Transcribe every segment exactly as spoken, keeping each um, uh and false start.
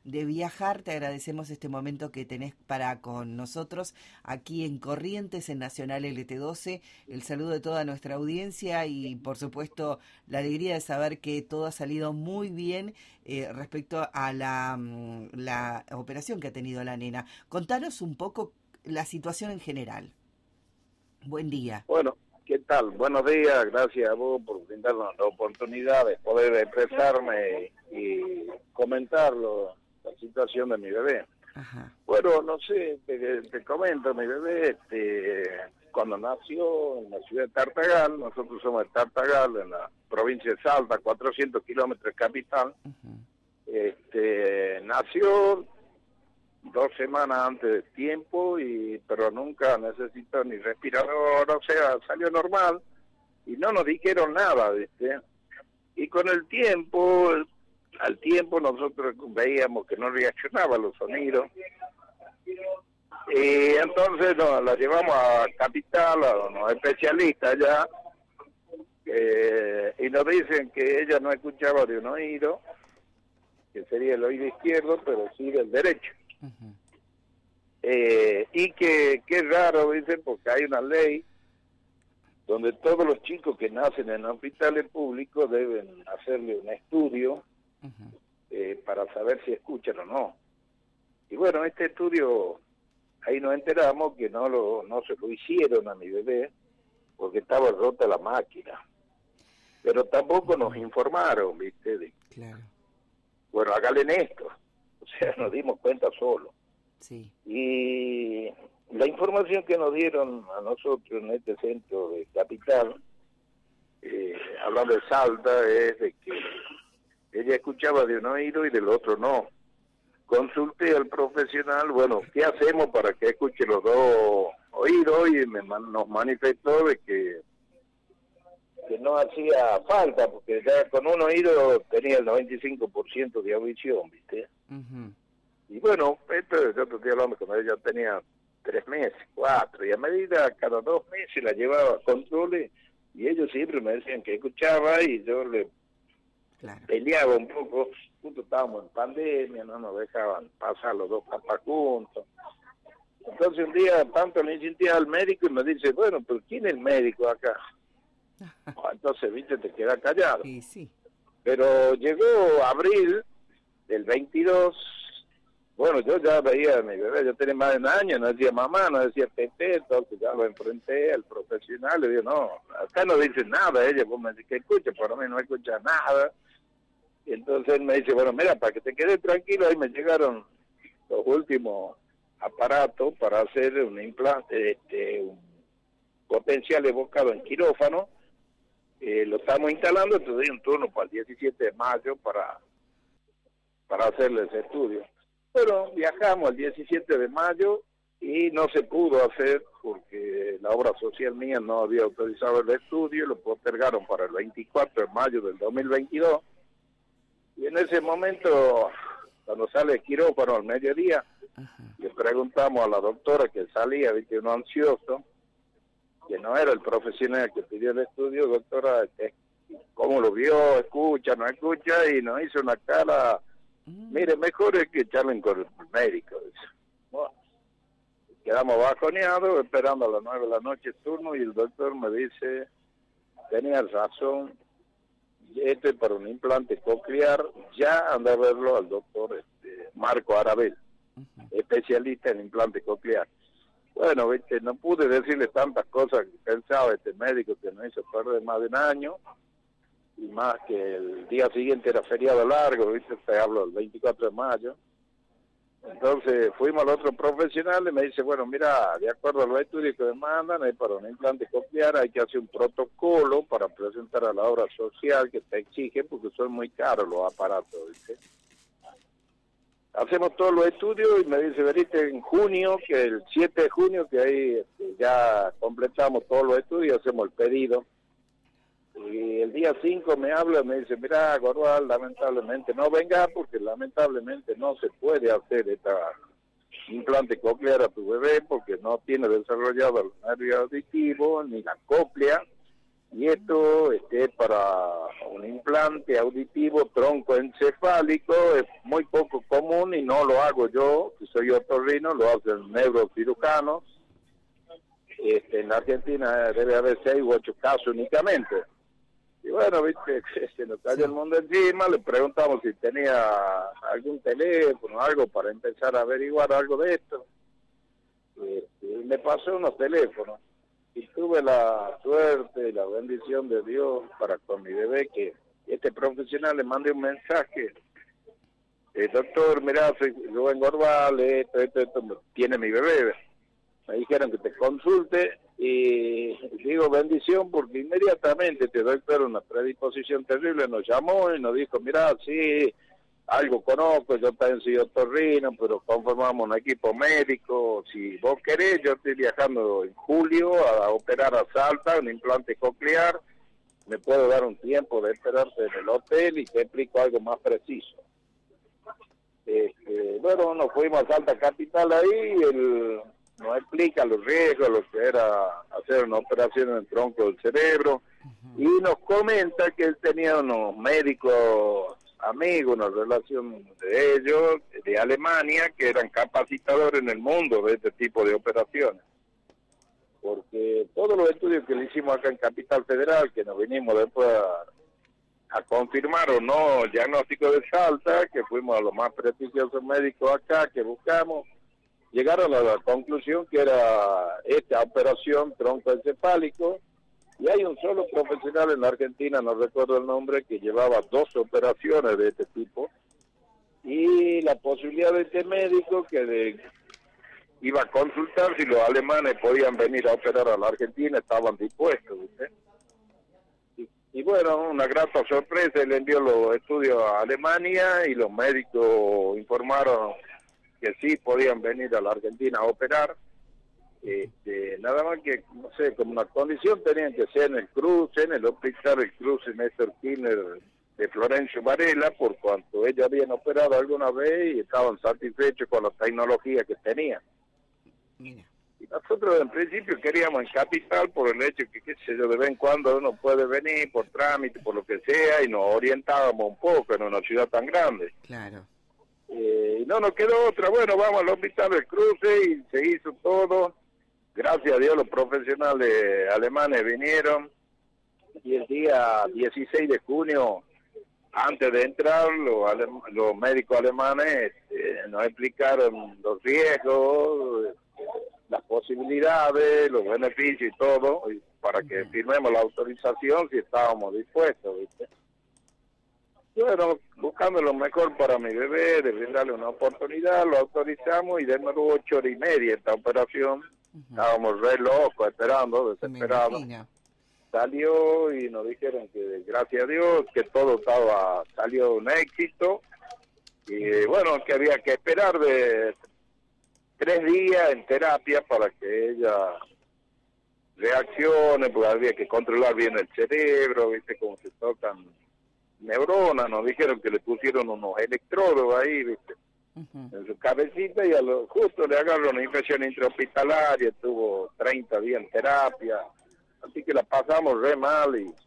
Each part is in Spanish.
de viajar. Te agradecemos este momento que tenés para con nosotros aquí en Corrientes, en Nacional L T doce. El saludo de toda nuestra audiencia y, por supuesto, la alegría de saber que todo ha salido muy bien eh, respecto a la, la operación que ha tenido la nena. Contanos un poco la situación en general. Buen día. Bueno, ¿qué tal? Buenos días, gracias a vos por brindarnos la oportunidad de poder expresarme y comentarlo, la situación de mi bebé. Ajá. Bueno, no sé, te, te comento, mi bebé, este, cuando nació en la ciudad de Tartagal, nosotros somos de Tartagal, en la provincia de Salta, cuatrocientos kilómetros de capital, uh-huh. este, nació dos semanas antes de tiempo, y pero nunca necesitó ni respirador, o sea, salió normal, y no nos dijeron nada, ¿viste? Y con el tiempo, al tiempo nosotros veíamos que no reaccionaba a los sonidos, y entonces nos la llevamos a Capital, a unos especialistas allá, eh, y nos dicen que ella no escuchaba de un oído, que sería el oído izquierdo, pero sí del derecho. Uh-huh. eh, y que, que es raro, dicen, porque hay una ley donde todos los chicos que nacen en hospitales públicos deben hacerle un estudio uh-huh. eh, para saber si escuchan o no. Y bueno, este estudio, ahí nos enteramos que no lo no se lo hicieron a mi bebé porque estaba rota la máquina, pero tampoco uh-huh. nos informaron, ¿viste? De, claro. Bueno, hágale en esto. O sea, nos dimos cuenta solo. Sí. Y la información que nos dieron a nosotros en este centro de Capital, eh, hablando de Salta, es de que ella escuchaba de un oído y del otro no. Consulté al profesional, bueno, ¿qué hacemos para que escuche los dos oídos? Y me, nos manifestó de que que no hacía falta, porque ya con un oído tenía el noventa y cinco por ciento de audición, ¿viste? Uh-huh. Y bueno, esto yo te estoy hablando cuando ella tenía tres meses, cuatro, y a medida, cada dos meses la llevaba a controles, y ellos siempre me decían que escuchaba, y yo le claro. peleaba un poco. Justo estábamos en pandemia, no nos dejaban pasar los dos papás juntos. Entonces un día tanto le insistí al médico y me dice, bueno, pero ¿quién es el médico acá? Entonces, viste, te queda callado. Sí, sí. Pero llegó abril del veintidós, bueno, yo ya veía a mi bebé, yo tenía más de un año, no decía mamá, no decía Pepe, entonces ya lo enfrenté al profesional, le digo, no, acá no dice nada, ella, vos me dices que escucha, pero a mí no escucha nada. Y entonces él me dice, bueno, mira, para que te quedes tranquilo, ahí me llegaron los últimos aparatos para hacer un implante, este, un potencial evocado en quirófano. Eh, lo estamos instalando, entonces hay un turno para el diecisiete de mayo para, para hacerle ese estudio. Pero viajamos el diecisiete de mayo y no se pudo hacer porque la obra social mía no había autorizado el estudio, lo postergaron para el veinticuatro de mayo del dos mil veintidós. Y en ese momento, cuando sale el quirófano al mediodía, uh-huh. le preguntamos a la doctora que salía, viste, uno ansioso, que no era el profesional que pidió el estudio, doctora, ¿cómo lo vio? ¿Escucha? ¿No escucha? Y nos hizo una cara, mm. mire, mejor es que charlen con el médico. Bueno, quedamos bajoneados, esperando a las nueve de la noche turno, y el doctor me dice, tenía razón, este es para un implante coclear, ya anda a verlo al doctor este, Marco Arabel, uh-huh. especialista en implante coclear. Bueno, viste, no pude decirle tantas cosas que pensaba este médico que nos hizo perder más de un año, y más que el día siguiente era feriado largo, viste, te hablo del veinticuatro de mayo. Entonces fuimos al otro profesional y me dice, bueno, mira, de acuerdo a los estudios que me mandan, es para un implante coclear, hay que hacer un protocolo para presentar a la obra social que te exige, porque son muy caros los aparatos, ¿viste? Hacemos todos los estudios y me dice, venite en junio, que el siete de junio, que ahí este, ya completamos todos los estudios y hacemos el pedido. Y el día cinco me habla y me dice, mira, Gorval, lamentablemente no venga, porque lamentablemente no se puede hacer esta implante coclear a tu bebé, porque no tiene desarrollado el nervio auditivo, ni la cóclea, y esto este, es para un implante auditivo troncoencefálico, es muy poco común y no lo hago yo, que soy otorrino, lo hacen neurocirujanos. Este, en la Argentina debe haber seis u ocho casos únicamente. Y bueno, viste, se nos cayó el mundo encima, le preguntamos si tenía algún teléfono, algo para empezar a averiguar algo de esto. Este, y me pasó unos teléfonos. Y tuve la suerte y la bendición de Dios para con mi bebé, que este profesional le mandé un mensaje. Eh, doctor, mirá, soy Rubén Gorbal, esto, esto, esto, tiene mi bebé. Me dijeron que te consulte y digo bendición porque inmediatamente te doy pero una predisposición terrible, nos llamó y nos dijo, mirá, sí, algo conozco, yo también soy otorrino, pero conformamos un equipo médico, si vos querés, yo estoy viajando en julio a operar a Salta, un implante coclear, me puedo dar un tiempo de esperarte en el hotel y te explico algo más preciso. Este, bueno, nos fuimos a Salta Capital ahí, el, nos explica los riesgos, lo que era hacer una operación en el tronco del cerebro, uh-huh. y nos comenta que él tenía unos médicos amigos, una relación de ellos, de Alemania, que eran capacitadores en el mundo de este tipo de operaciones. Porque todos los estudios que le hicimos acá en Capital Federal, que nos vinimos después a, a confirmar o no el diagnóstico de Salta, que fuimos a los más prestigiosos médicos acá, que buscamos, llegaron a la conclusión que era esta operación troncoencefálico. Y hay un solo profesional en la Argentina, no recuerdo el nombre, que llevaba dos operaciones de este tipo. Y la posibilidad de este médico que de, iba a consultar si los alemanes podían venir a operar a la Argentina, estaban dispuestos, ¿viste? Y, y bueno, una grata sorpresa, él envió los estudios a Alemania y los médicos informaron que sí podían venir a la Argentina a operar. Este, nada más que, no sé, como una condición tenían que ser en el cruce, en el hospital el cruce Néstor Kirchner de Florencio Varela, por cuanto ellos habían operado alguna vez y estaban satisfechos con la tecnología que tenían. Mira. Y nosotros en principio queríamos en Capital por el hecho que, qué sé yo, de vez en cuando uno puede venir por trámite, por lo que sea, y nos orientábamos un poco en una ciudad tan grande. Claro. Eh, y no nos quedó otra, bueno, vamos al hospital del cruce y se hizo todo. Gracias a Dios los profesionales alemanes vinieron y el día dieciséis de junio, antes de entrar, los, alem los médicos alemanes eh, nos explicaron los riesgos, las posibilidades, los beneficios y todo, y para que firmemos la autorización si estábamos dispuestos, ¿viste? Bueno, buscando lo mejor para mi bebé, de brindarle una oportunidad, lo autorizamos y demoró ocho horas y media esta operación. Uh-huh. Estábamos re locos, esperando, desesperados. Salió y nos dijeron que gracias a Dios que todo estaba, salió un éxito. Y bueno, que había que esperar de tres días en terapia para que ella reaccione, porque había que controlar bien el cerebro, viste cómo se tocan neuronas. Nos dijeron que le pusieron unos electrodos ahí, viste, uh-huh. en su cabecita, y a lo justo le agarró una infección intrahospitalaria, estuvo treinta días en terapia, así que la pasamos re mal, y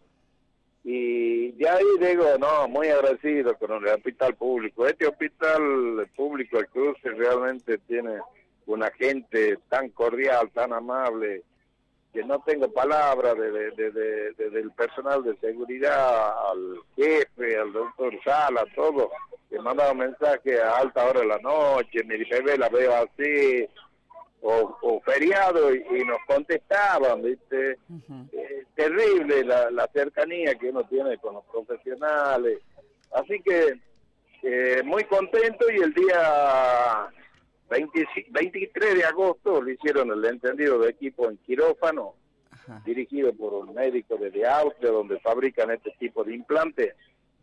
y de ahí digo, no, muy agradecido con el hospital público. Este hospital público, el Cruce, realmente tiene una gente tan cordial, tan amable, que no tengo palabras de, de, de, de, de, del personal de seguridad, al jefe, al doctor Sala, todo, que mandaba mensajes a alta hora de la noche, mi bebé la veo así, o, o feriado, y, y nos contestaban, ¿viste? Uh-huh. eh, terrible la, la cercanía que uno tiene con los profesionales. Así que eh, muy contento, y el día veintitrés de agosto le hicieron el entendido de equipo en quirófano, uh-huh. dirigido por un médico desde Austria, donde fabrican este tipo de implantes.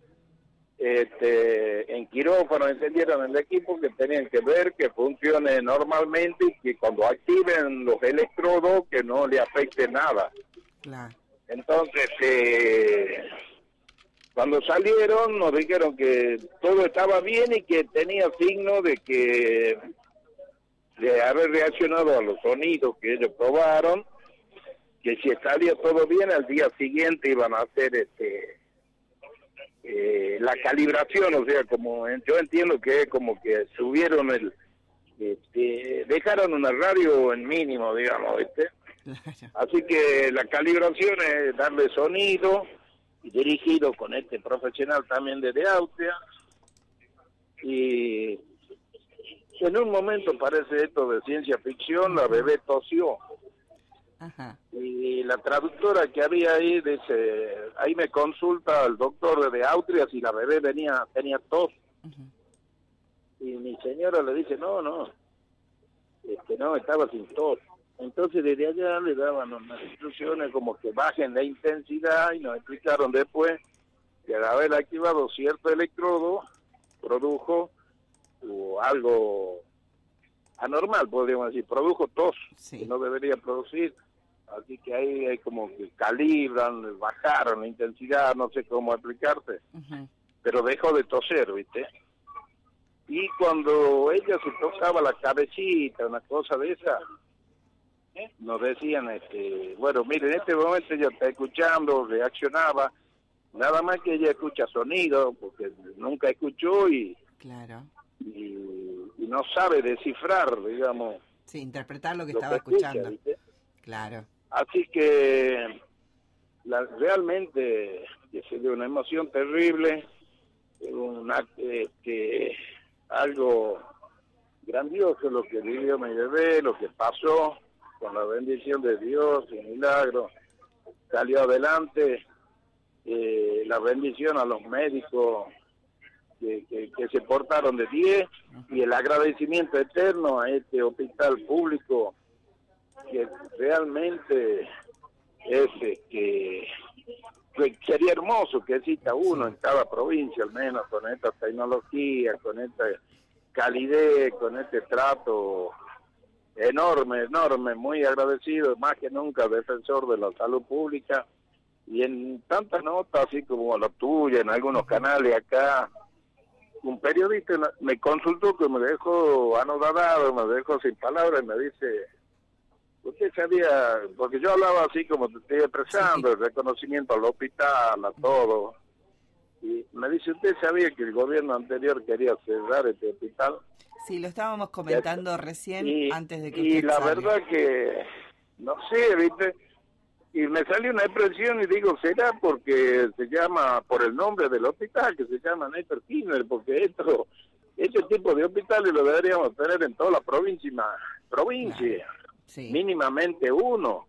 Este, en quirófano encendieron el equipo, que tenían que ver que funcione normalmente y que cuando activen los electrodos que no le afecte nada. Claro. Entonces, eh, cuando salieron nos dijeron que todo estaba bien y que tenía signo de que de haber reaccionado a los sonidos que ellos probaron, que si salía todo bien, al día siguiente iban a hacer este eh, la calibración, o sea, como yo entiendo que es como que subieron el, este, dejaron una radio en mínimo, digamos, ¿viste? Así que la calibración es darle sonido, dirigido con este profesional también de Austria, y en un momento parece esto de ciencia ficción, la bebé tosió. Ajá. Y la traductora que había ahí dice, ahí me consulta el doctor de Austria si la bebé venía tenía tos. Uh-huh. Y mi señora le dice, no, no, este, no, estaba sin tos. Entonces desde allá le daban unas instrucciones como que bajen la intensidad y nos explicaron después que al haber activado cierto electrodo produjo o algo anormal, podríamos decir, produjo tos, sí, que no debería producir. Así que ahí hay como que calibran, bajaron la intensidad, no sé cómo explicarte, uh-huh, pero dejó de toser, ¿viste? Y cuando ella se tocaba la cabecita, una cosa de esa, ¿eh? Nos decían, este, bueno, mire, en este momento ella está escuchando, reaccionaba, nada más que ella escucha sonido, porque nunca escuchó y, claro, y, y no sabe descifrar, digamos. Sí, interpretar lo que lo estaba que escuchando. Escucha, claro. Así que la, realmente que se dio una emoción terrible, una, este, algo grandioso lo que vivió mi bebé, lo que pasó, con la bendición de Dios y milagro, salió adelante, eh, la bendición a los médicos que, que, que se portaron de diez, y el agradecimiento eterno a este hospital público que realmente es que, que sería hermoso que exista uno en cada provincia, al menos con esta tecnología, con esta calidez, con este trato enorme, enorme, muy agradecido, más que nunca defensor de la salud pública. Y en tantas notas, así como la tuya, en algunos canales acá, un periodista me consultó que me dejó anodadado, me dejó sin palabras y me dice, usted sabía, porque yo hablaba así como te estoy expresando, sí, el reconocimiento al hospital, a todo, y me dice, ¿usted sabía que el gobierno anterior quería cerrar este hospital? Sí, lo estábamos comentando recién, y, antes de que y usted la salga. verdad que, no sé, ¿viste? Y me salió una expresión y digo, será porque se llama, por el nombre del hospital, que se llama Néstor Kirchner, porque esto, este tipo de hospitales lo deberíamos tener en toda la provincia, provincia, claro, sí, mínimamente uno.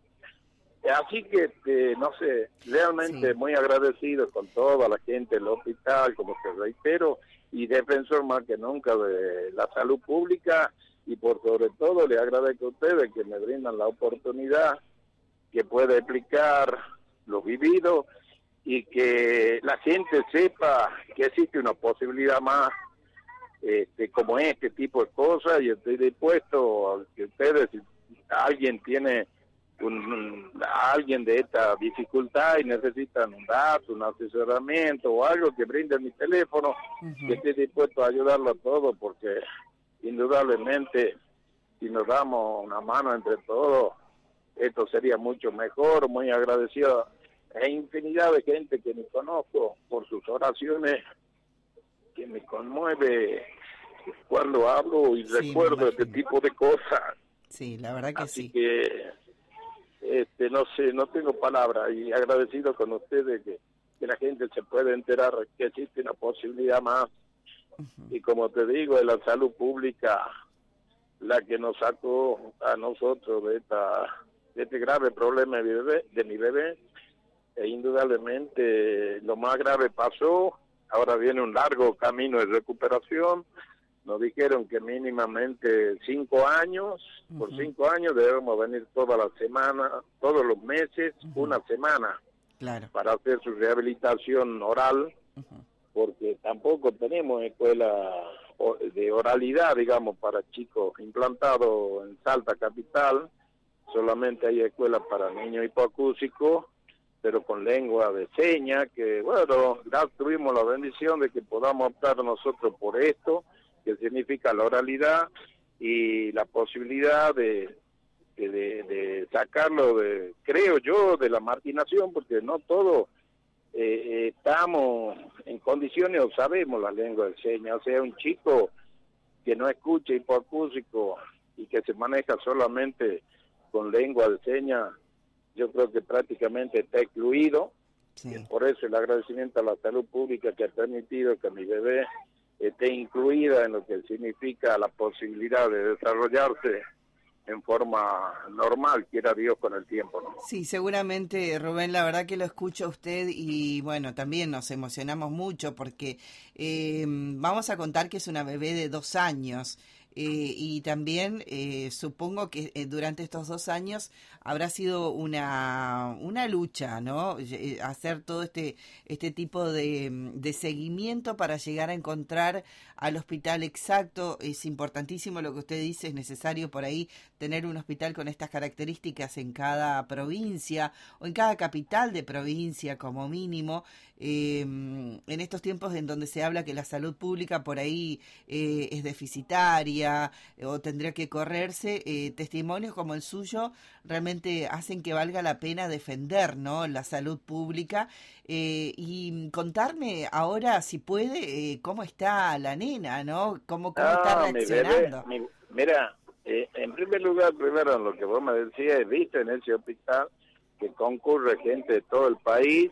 Así que, este, no sé, realmente sí, muy agradecido con toda la gente del hospital, como te reitero, y defensor más que nunca de la salud pública, y por sobre todo le agradezco a ustedes que me brindan la oportunidad que pueda explicar lo vivido y que la gente sepa que existe una posibilidad más, este, como este tipo de cosas, y estoy dispuesto a que ustedes, si alguien tiene un, un, a alguien de esta dificultad y necesitan un dato, un asesoramiento o algo, que brinden mi teléfono, uh-huh, que estoy dispuesto a ayudarlo a todo, porque indudablemente si nos damos una mano entre todos, esto sería mucho mejor. Muy agradecido a infinidad de gente que me conozco por sus oraciones, que me conmueve cuando hablo y sí, recuerdo este tipo de cosas. Sí, la verdad que Así sí. que, este, no sé, no tengo palabras, y agradecido con ustedes que, que la gente se puede enterar que existe una posibilidad más. Uh-huh. Y como te digo, es la salud pública la que nos sacó a nosotros de esta de este grave problema de mi bebé, de mi bebé, e indudablemente lo más grave pasó. Ahora viene un largo camino de recuperación. Nos dijeron que mínimamente cinco años, uh-huh, por cinco años debemos venir toda la semana, todos los meses, uh-huh, una semana, claro, para hacer su rehabilitación oral, uh-huh, porque tampoco tenemos escuela de oralidad, digamos, para chicos implantados en Salta capital. Solamente hay escuelas para niños hipoacúsicos, pero con lengua de señas, que bueno, ya tuvimos la bendición de que podamos optar nosotros por esto, que significa la oralidad y la posibilidad de este, de, de sacarlo, de, creo yo, de la marginación, porque no todos eh, estamos en condiciones o sabemos la lengua de señas. O sea, un chico que no escucha hipoacúsico y que se maneja solamente con lengua de señas, yo creo que prácticamente está excluido. Sí. Por eso el agradecimiento a la salud pública que ha permitido que mi bebé esté incluida en lo que significa la posibilidad de desarrollarse en forma normal, quiera Dios, con el tiempo, ¿no? Sí, seguramente, Rubén, la verdad que lo escucho a usted y bueno, también nos emocionamos mucho porque eh, vamos a contar que es una bebé de dos años. Eh, y también eh, supongo que eh, durante estos dos años habrá sido una una lucha, ¿no? Eh, hacer todo este este tipo de, de seguimiento para llegar a encontrar al hospital exacto. Es importantísimo lo que usted dice, es necesario por ahí tener un hospital con estas características en cada provincia o en cada capital de provincia como mínimo. Eh, en estos tiempos en donde se habla que la salud pública por ahí eh, es deficitaria o tendría que correrse, eh, testimonios como el suyo realmente hacen que valga la pena defender, ¿no?, la salud pública. Eh, y contarme ahora, si puede, eh, cómo está la nena, ¿no? Cómo, cómo ah, está reaccionando. Mi bebé, mi, mira, eh, en primer lugar, primero lo que vos me decías, viste en ese hospital que concurre gente de todo el país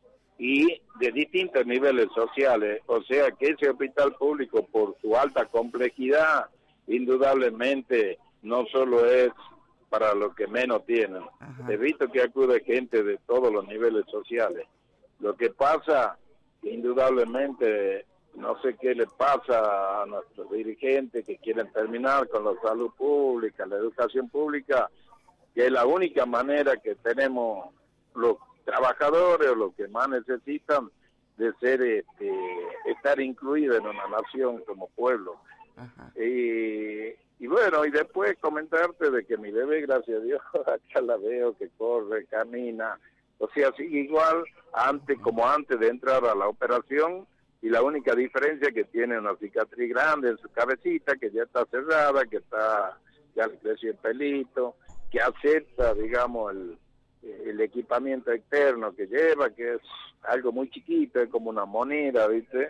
y de distintos niveles sociales, o sea que ese hospital público, por su alta complejidad, indudablemente no solo es para los que menos tienen. Ajá. He visto que acude gente de todos los niveles sociales. Lo que pasa, indudablemente, no sé qué le pasa a nuestros dirigentes que quieren terminar con la salud pública, la educación pública, que es la única manera que tenemos los trabajadores o los que más necesitan de ser este, estar incluidos en una nación como pueblo. Ajá. Y, y bueno, y después comentarte de que mi bebé, gracias a Dios, acá la veo que corre, camina, o sea, sigue igual antes, como antes de entrar a la operación, y la única diferencia es que tiene una cicatriz grande en su cabecita, que ya está cerrada, que está, ya le creció el pelito, que acepta, digamos, el el equipamiento externo que lleva, que es algo muy chiquito, es como una moneda, ¿viste?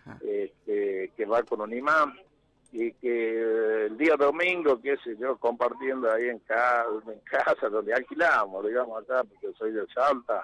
Este, que va con un imán, y que el día domingo, qué sé yo, compartiendo ahí en casa, en casa donde alquilamos, digamos acá, porque soy de Salta,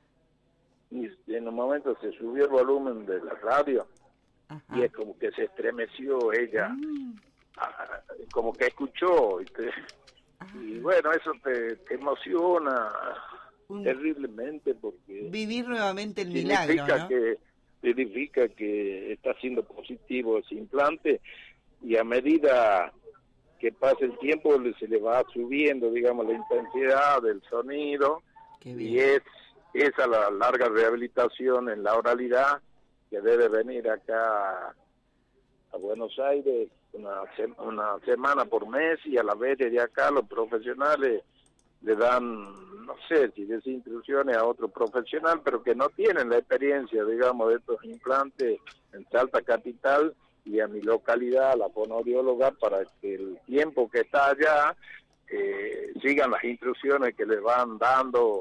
y en un momento se subió el volumen de la radio, ajá, y es como que se estremeció ella, mm. a, como que escuchó, ¿viste? Y bueno, eso te, te emociona Un, terriblemente porque vivir nuevamente el milagro, ¿no? Que significa que está siendo positivo ese implante, y a medida que pasa el tiempo se le va subiendo, digamos, la intensidad del sonido, y es esa la larga rehabilitación en la oralidad que debe venir acá a Buenos Aires una, una semana por mes, y a la vez de acá los profesionales le dan, no sé si des instrucciones a otro profesional, pero que no tienen la experiencia, digamos, de estos implantes en Salta Capital, y a mi localidad, la fonoaudióloga, para que el tiempo que está allá eh, sigan las instrucciones que le van dando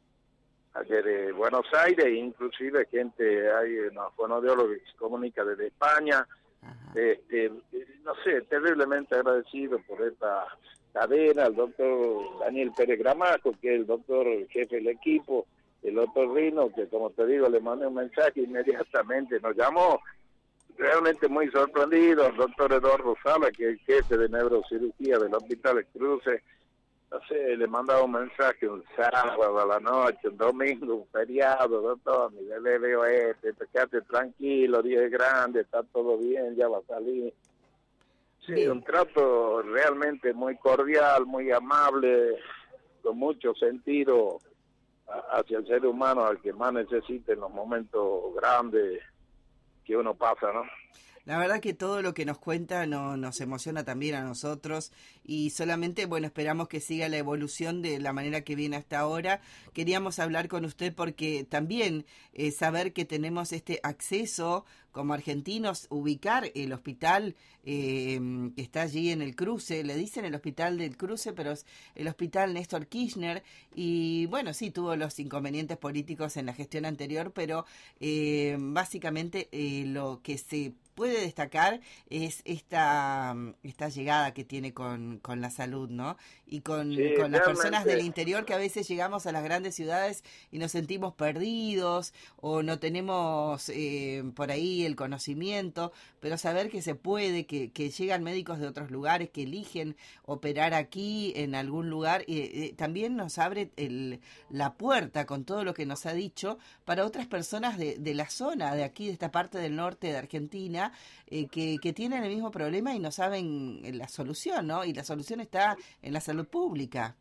de Buenos Aires, inclusive gente, hay una fonoaudióloga que se comunica desde España. Este, no sé, terriblemente agradecido por esta cadena, el doctor Daniel Pérez Gramajo, que es el doctor el jefe del equipo, el doctor Rino, que como te digo, le mandé un mensaje, inmediatamente nos llamó, realmente muy sorprendido, el doctor Eduardo Sala, que es el jefe de neurocirugía del Hospital Cruces, no sé, le mandaba un mensaje un sábado a la noche, un domingo, un feriado, doctor, mi bebé veo este, quédate tranquilo, día es grande, está todo bien, ya va a salir. Sí, bien. Un trato realmente muy cordial, muy amable, con mucho sentido hacia el ser humano, al que más necesita en los momentos grandes que uno pasa, ¿no? La verdad que todo lo que nos cuenta no, nos emociona también a nosotros, y solamente, bueno, esperamos que siga la evolución de la manera que viene hasta ahora. Queríamos hablar con usted porque también eh, saber que tenemos este acceso como argentinos, ubicar el hospital eh, que está allí en el cruce, le dicen el hospital del cruce, pero es el hospital Néstor Kirchner, y bueno, sí, tuvo los inconvenientes políticos en la gestión anterior, pero eh, básicamente eh, lo que se puede destacar es esta esta llegada que tiene con, con la salud, ¿no? Y con, sí, con las personas del interior, que a veces llegamos a las grandes ciudades y nos sentimos perdidos o no tenemos eh, por ahí el conocimiento, pero saber que se puede, que, que llegan médicos de otros lugares, que eligen operar aquí en algún lugar, eh, eh, también nos abre el, la puerta con todo lo que nos ha dicho para otras personas de, de la zona, de aquí, de esta parte del norte de Argentina, Eh, que, que tienen el mismo problema y no saben la solución, ¿no? Y la solución está en la salud pública.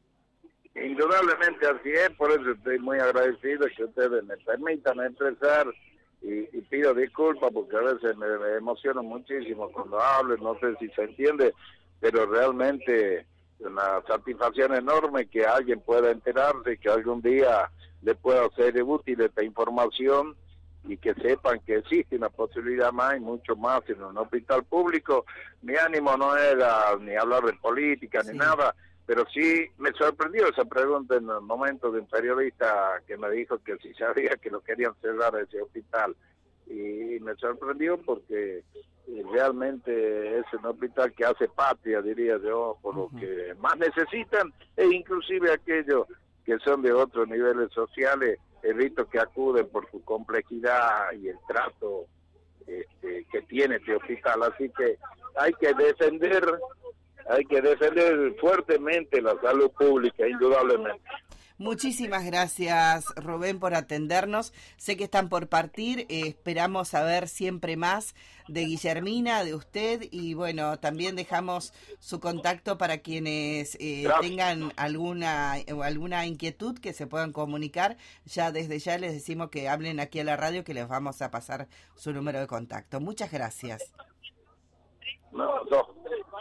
Indudablemente así es, por eso estoy muy agradecido que ustedes me permitan expresar y, y pido disculpas porque a veces me, me emociono muchísimo cuando hablo, no sé si se entiende, pero realmente una satisfacción enorme que alguien pueda enterarse, que algún día le pueda ser útil esta información y que sepan que existe una posibilidad más y mucho más en un hospital público. Mi ánimo no era ni hablar de política ni sí. nada, pero sí me sorprendió esa pregunta en el momento de un periodista que me dijo que si sabía que lo querían cerrar ese hospital, y me sorprendió porque realmente es un hospital que hace patria, diría yo, por uh-huh. lo que más necesitan, e inclusive aquellos que son de otros niveles sociales, he visto que acuden por su complejidad y el trato este, que tiene este hospital, así que hay que defender, hay que defender fuertemente la salud pública, indudablemente. Muchísimas gracias, Rubén, por atendernos. Sé que están por partir, eh, esperamos saber siempre más de Guillermina, de usted, y bueno, también dejamos su contacto para quienes eh, tengan alguna alguna inquietud que se puedan comunicar. Ya desde ya les decimos que hablen aquí a la radio, que les vamos a pasar su número de contacto. Muchas gracias. No, no.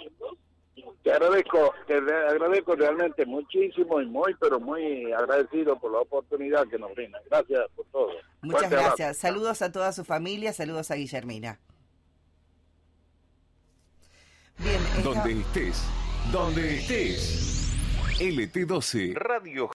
Te agradezco, te agradezco realmente muchísimo y muy, pero muy agradecido por la oportunidad que nos brindan. Gracias por todo. Muchas Fuerte gracias. Abrazo. Saludos a toda su familia, saludos a Guillermina. Bien, esta... Donde estés, donde estés. L T doce Radio